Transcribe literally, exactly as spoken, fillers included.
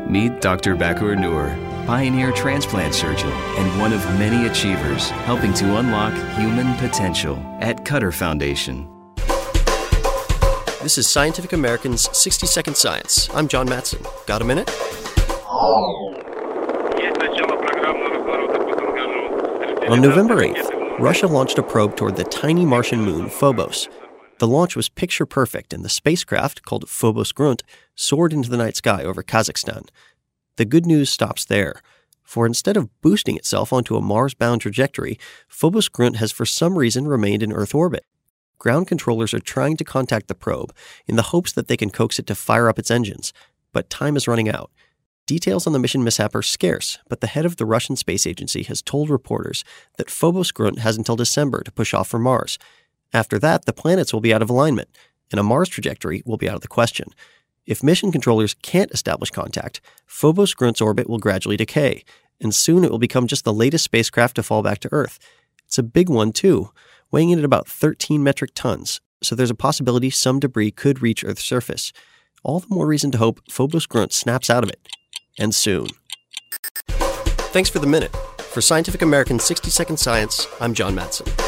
Meet Doctor Bakur Noor, pioneer transplant surgeon and one of many achievers helping to unlock human potential at Cutter Foundation. This is Scientific American's sixty second Science. I'm John Matson. Got a minute? On November eighth, Russia launched a probe toward the tiny Martian moon, Phobos. The launch was picture perfect, and the spacecraft, called Phobos Grunt, soared into the night sky over Kazakhstan. The good news stops there, for instead of boosting itself onto a Mars-bound trajectory, Phobos Grunt has for some reason remained in Earth orbit. Ground controllers are trying to contact the probe in the hopes that they can coax it to fire up its engines, but time is running out. Details on the mission mishap are scarce, but the head of the Russian Space Agency has told reporters that Phobos Grunt has until December to push off for Mars. After that, the planets will be out of alignment, and a Mars trajectory will be out of the question. If mission controllers can't establish contact, Phobos Grunt's orbit will gradually decay, and soon it will become just the latest spacecraft to fall back to Earth. It's a big one, too, weighing in at about thirteen metric tons, so there's a possibility some debris could reach Earth's surface. All the more reason to hope Phobos Grunt snaps out of it. And soon. Thanks for the minute. For Scientific American's sixty second Science, I'm John Matson.